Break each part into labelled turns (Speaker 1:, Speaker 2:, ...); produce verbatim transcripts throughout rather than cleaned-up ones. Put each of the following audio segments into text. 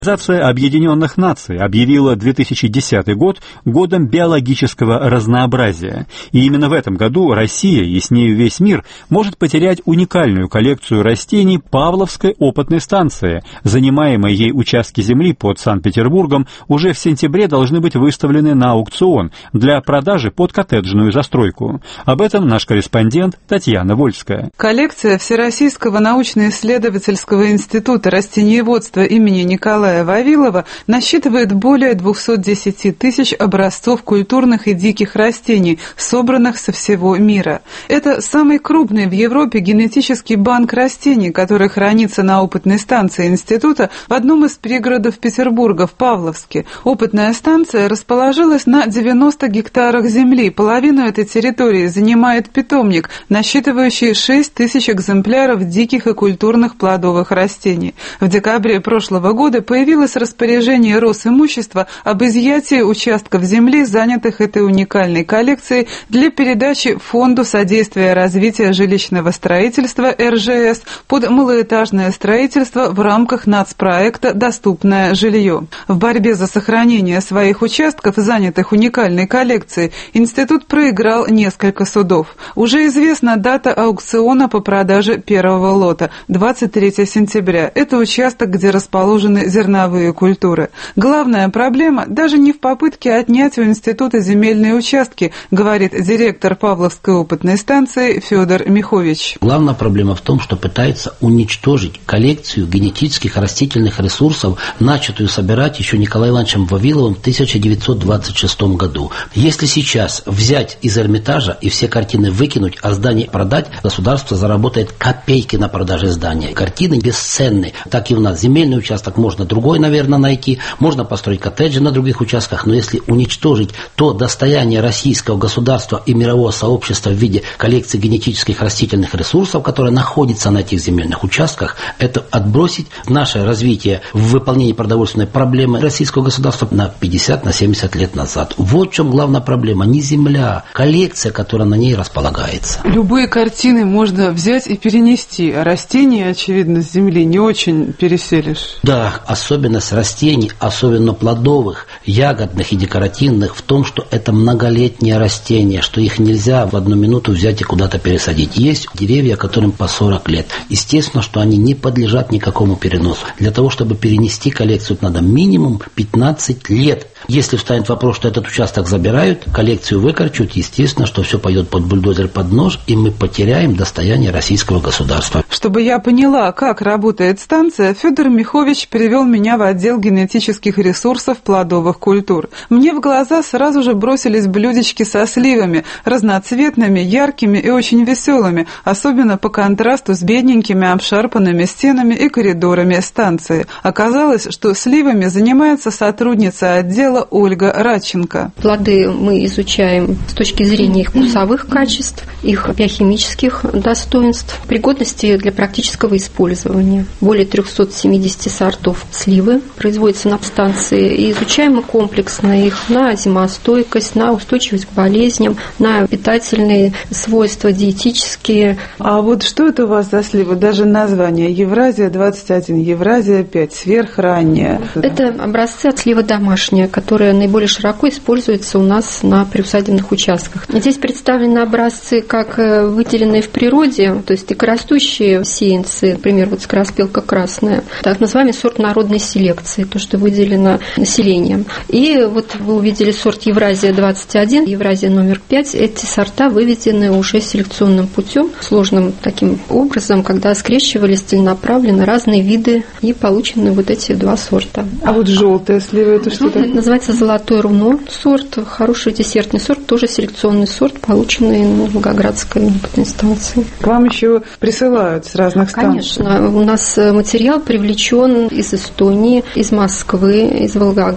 Speaker 1: Организация Объединенных Наций объявила две тысячи десятый год годом биологического разнообразия. И именно в этом году Россия, и с нею весь мир, может потерять уникальную коллекцию растений Павловской опытной станции. Занимаемые ей участки земли под Санкт-Петербургом уже в сентябре должны быть выставлены на аукцион для продажи под коттеджную застройку. Об этом наш корреспондент Татьяна Вольская.
Speaker 2: Коллекция Всероссийского научно-исследовательского института растениеводства имени Николая Вавилова насчитывает более двести десять тысяч образцов культурных и диких растений, собранных со всего мира. Это самый крупный в Европе генетический банк растений, который хранится на опытной станции института в одном из пригородов Петербурга, в Павловске. Опытная станция расположилась на девяноста гектарах земли. Половину этой территории занимает питомник, насчитывающий шесть тысяч экземпляров диких и культурных плодовых растений. В декабре прошлого года появилось распоряжение Росимущества об изъятии участков земли, занятых этой уникальной коллекцией, для передачи Фонду содействия развития жилищного строительства эр жэ эс под малоэтажное строительство в рамках нацпроекта «Доступное жилье». В борьбе за сохранение своих участков, занятых уникальной коллекцией, институт проиграл несколько судов. Уже известна дата аукциона по продаже первого лота – двадцать третьего сентября. Это участок, где расположены зерновые культуры. Главная проблема даже не в попытке отнять у института земельные участки, говорит директор Павловской опытной станции Федор Михович.
Speaker 3: Главная проблема в том, что пытаются уничтожить коллекцию генетических растительных ресурсов, начатую собирать еще Николаем Ивановичем Вавиловым в тысяча девятьсот двадцать шестом году. Если сейчас взять из Эрмитажа и все картины выкинуть, а здание продать, государство заработает копейки на продаже здания. Картины бесценны. Так и у нас земельный участок можно другой, наверное, найти, можно построить коттеджи на других участках, но если уничтожить то достояние российского государства и мирового сообщества в виде коллекции генетических растительных ресурсов, которая находится на этих земельных участках, это отбросить наше развитие в выполнении продовольственной проблемы российского государства на пятьдесят на семьдесят лет назад. Вот в чем главная проблема. Не земля, коллекция, которая на ней располагается.
Speaker 2: Любые картины можно взять и перенести, а растения, очевидно, с земли не очень переселишь.
Speaker 3: Да, особенность растений, особенно плодовых, ягодных и декоративных, в том, что это многолетние растения, что их нельзя в одну минуту взять и куда-то пересадить. Есть деревья, которым по сорок лет. Естественно, что они не подлежат никакому переносу. Для того, чтобы перенести коллекцию, надо минимум пятнадцать лет. Если встанет вопрос, что этот участок забирают, коллекцию выкорчуют, естественно, что все пойдет под бульдозер, под нож, и мы потеряем достояние российского государства.
Speaker 2: Чтобы я поняла, как работает станция, Федор Михович привел меня в отдел генетических ресурсов плодовых культур. Мне в глаза сразу же бросились блюдечки со сливами, разноцветными, яркими и очень веселыми, особенно по контрасту с бедненькими обшарпанными стенами и коридорами станции. Оказалось, что сливами занимается сотрудница отдела Ольга Радченко.
Speaker 4: Плоды мы изучаем с точки зрения их вкусовых качеств, их биохимических достоинств, пригодности для практического использования. Более триста семьдесят сортов сливы производятся на станции, и изучаем мы комплексно их на зимостойкость, на устойчивость к болезням, на питательные свойства, диетические.
Speaker 2: А вот что это у вас за сливы? Даже название: Евразия двадцать один, Евразия пять, сверхранняя.
Speaker 4: Это образцы от сливы домашняя, которая наиболее широко используется у нас на приусадебных участках. Здесь представлены образцы как выделенные в природе, то есть дикорастущие сеянцы, например, вот скороспелка красная, так называемый сорт народной селекции, то, что выделено населением. И вот вы увидели сорт Евразия двадцать один, Евразия номер пять. Эти сорта выведены уже селекционным путем, сложным таким образом, когда скрещивались целенаправленно разные виды, и получены вот эти два сорта.
Speaker 2: А вот желтая слива — это что такое?
Speaker 4: Называется «Золотой руно» сорт, хороший десертный сорт, тоже селекционный сорт, полученный на Волгоградской опытной станции.
Speaker 2: К вам еще присылают с разных станций?
Speaker 4: Конечно. У нас материал привлечен из Эстонии, из Москвы, из Волгограда,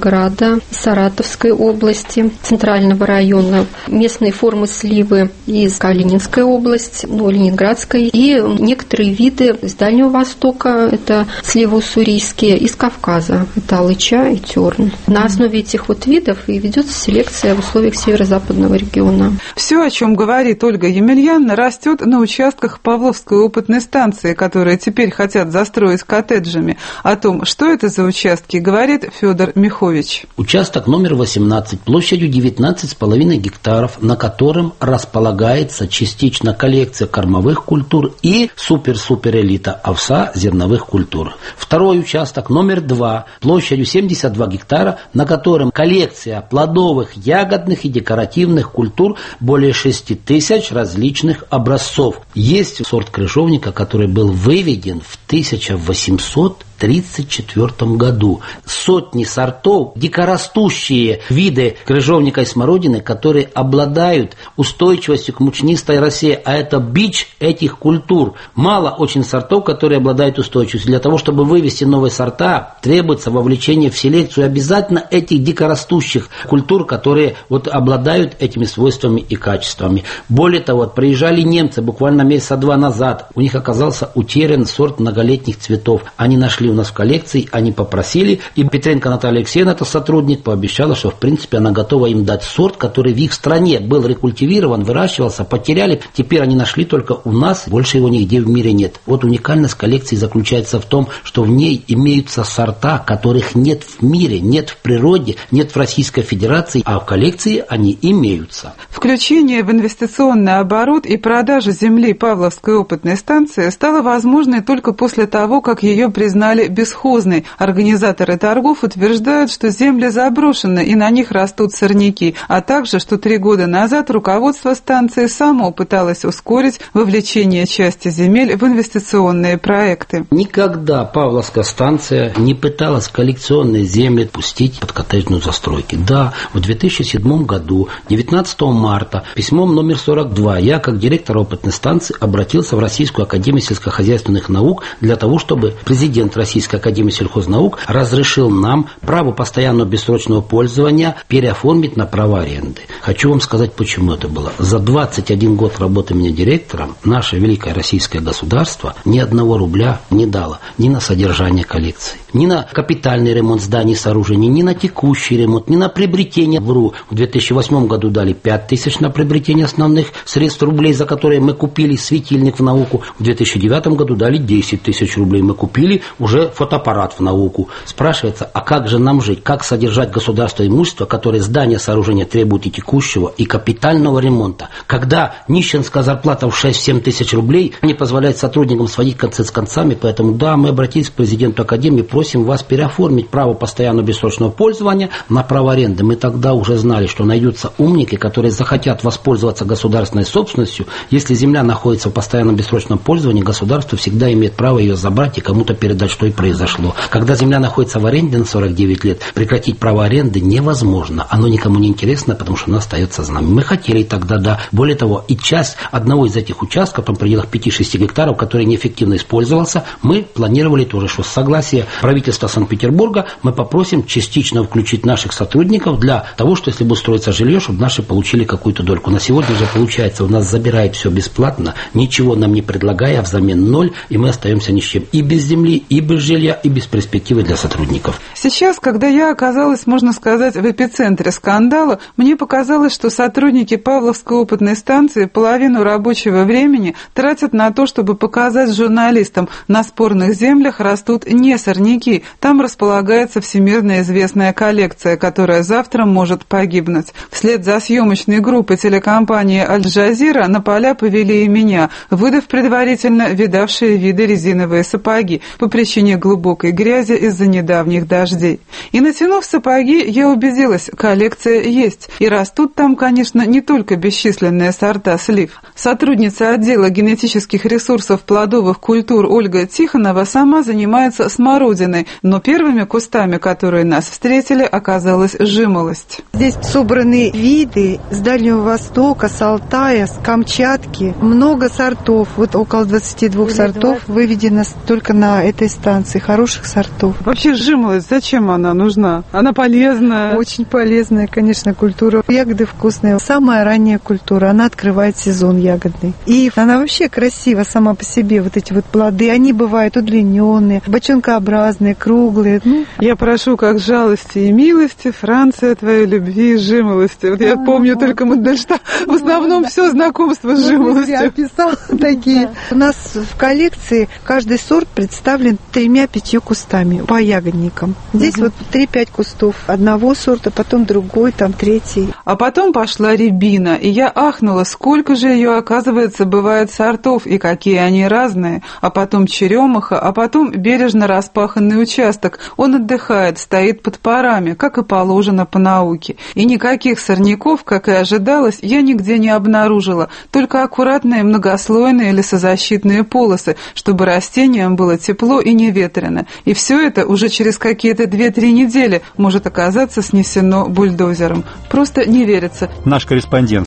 Speaker 4: города, Саратовской области, Центрального района, местные формы сливы из Калининской области, ну, Ленинградской, и некоторые виды из Дальнего Востока, это сливы уссурийские, из Кавказа, это алыча и терн. На основе этих вот видов и ведется селекция в условиях северо-западного региона.
Speaker 2: Все, о чем говорит Ольга Емельяновна, растет на участках Павловской опытной станции, которые теперь хотят застроить коттеджами. О том, что это за участки, говорит Федор Михович.
Speaker 3: Участок номер восемнадцать площадью девятнадцать с половиной гектаров, на котором располагается частично коллекция кормовых культур и супер-супер-элита овса зерновых культур. Второй участок номер два площадью семьдесят два гектара, на котором коллекция плодовых, ягодных и декоративных культур более шести тысяч различных образцов. Есть сорт крыжовника, который был выведен в тысяча восемьсот тридцать четвёртом году. Сотни сортов, дикорастущие виды крыжовника и смородины, которые обладают устойчивостью к мучнистой росе, а это бич этих культур. Мало очень сортов, которые обладают устойчивостью. Для того, чтобы вывести новые сорта, требуется вовлечение в селекцию обязательно этих дикорастущих культур, которые вот обладают этими свойствами и качествами. Более того, вот приезжали немцы буквально месяца два назад, у них оказался утерян сорт многолетних цветов. Они нашли у нас в коллекции, они попросили, и Петренко Наталья Алексеевна, это сотрудник, пообещала, что в принципе она готова им дать сорт, который в их стране был рекультивирован, выращивался, потеряли, теперь они нашли только у нас, больше его нигде в мире нет. Вот уникальность коллекции заключается в том, что в ней имеются сорта, которых нет в мире, нет в природе, нет в Российской Федерации, а в коллекции они имеются.
Speaker 2: Включение в инвестиционный оборот и продажа земли Павловской опытной станции стало возможной только после того, как ее признали бесхозной. Организаторы торгов утверждают, что земли заброшены и на них растут сорняки, а также, что три года назад руководство станции само пыталось ускорить вовлечение части земель в инвестиционные проекты.
Speaker 3: Никогда Павловская станция не пыталась коллекционные земли пустить под коттеджную застройку. Да, в две тысячи седьмом году, девятнадцатого марта, письмом номер сорок два, я, как директор опытной станции, обратился в Российскую академию сельскохозяйственных наук для того, чтобы президент Российской академии сельхознаук разрешил нам право постоянного бессрочного пользования переоформить на право аренды. Хочу вам сказать, почему это было. За двадцать один год работы меня директором наше великое российское государство ни одного рубля не дало ни на содержание коллекции, ни на капитальный ремонт зданий и сооружений, ни на текущий ремонт, ни на приобретение. Вру, в две тысячи восьмом году дали пять тысяч на приобретение основных средств рублей, за которые мы купили светильник в науку. В две тысячи девятом году дали десять тысяч рублей. Мы купили уже фотоаппарат в науку. Спрашивается, а как же нам жить? Как содержать государство имущество, которое здания, сооружения требуют и текущего, и капитального ремонта? Когда нищенская зарплата в шесть-семь тысяч рублей не позволяет сотрудникам сводить концы с концами, поэтому да, мы обратились к президенту Академии, просим вас переоформить право постоянного бессрочного пользования на право аренды. Мы тогда уже знали, что найдутся умники, которые захотят воспользоваться государственной собственностью. Если земля находится в постоянном бессрочном пользовании, государство всегда имеет право ее забрать и кому-то передать, что и произошло. Когда земля находится в аренде на сорок девять лет, прекратить право аренды невозможно. Оно никому не интересно, потому что оно остается за нами. Мы хотели тогда, да. Более того, и часть одного из этих участков, там в пределах пяти-шести гектаров, который неэффективно использовался, мы планировали тоже, что с согласия правительства Санкт-Петербурга мы попросим частично включить наших сотрудников для того, что если будет строиться жилье, чтобы наши получили какую-то дольку. На сегодня же получается, у нас забирает все бесплатно, ничего нам не предлагая, а взамен ноль, и мы остаемся ни с чем. И без земли, и без жилья, и без перспективы для сотрудников.
Speaker 2: Сейчас, когда я оказалась, можно сказать, в эпицентре скандала, мне показалось, что сотрудники Павловской опытной станции половину рабочего времени тратят на то, чтобы показать журналистам, на спорных землях растут не сорняки, там располагается всемирно известная коллекция, которая завтра может погибнуть. Вслед за съемочной группой телекомпании «Аль-Джазира» на поля повели и меня, выдав предварительно видавшие виды резиновые сапоги по причине глубокой грязи из-за недавних дождей. И натянув сапоги, я убедилась, коллекция есть. И растут там, конечно, не только бесчисленные сорта слив. Сотрудница отдела генетических ресурсов плодовых культур Ольга Тихонова сама занимается смородиной, но первыми кустами, которые нас встретили, оказалась жимолость.
Speaker 5: Здесь собраны виды с Дальнего Востока, с Алтая, с Камчатки. Много сортов, вот около двадцати двух сортов выведено только на этой станции, хороших сортов.
Speaker 2: Вообще жимолость, зачем она нужна? Она полезная.
Speaker 5: Очень полезная, конечно, культура. Ягоды вкусные. Самая ранняя культура, она открывает сезон ягодный. И она вообще красива сама по себе, вот эти вот плоды. Они бывают удлиненные, бочонкообразные, круглые. Ну.
Speaker 2: Я прошу, как жалости и милости, Франция, твоей любви и жимолости. Вот я помню только Мандельштам. В основном все знакомство с жимолостью.
Speaker 5: Я описал такие. У нас в коллекции каждый сорт представлен тремя-пятью кустами по ягодникам. Здесь вот три-пять кустов одного сорта, потом другой, там третий.
Speaker 2: А потом пошла рябина, и я ахнула, сколько же ее, оказывается, бывает сортов, и какие они разные. А потом черемаха, а потом бережно распаханный участок. Он отдыхает, стоит под парами, как и положено по науке. И никаких сорняков, как и ожидалось, я нигде не обнаружила, только аккуратные многослойные лесозащитные полосы, чтобы растениям было тепло и не ветрено. И все это уже через какие-то две-три недели может оказаться снесено бульдозером. Просто не верится.
Speaker 1: Наш корреспондент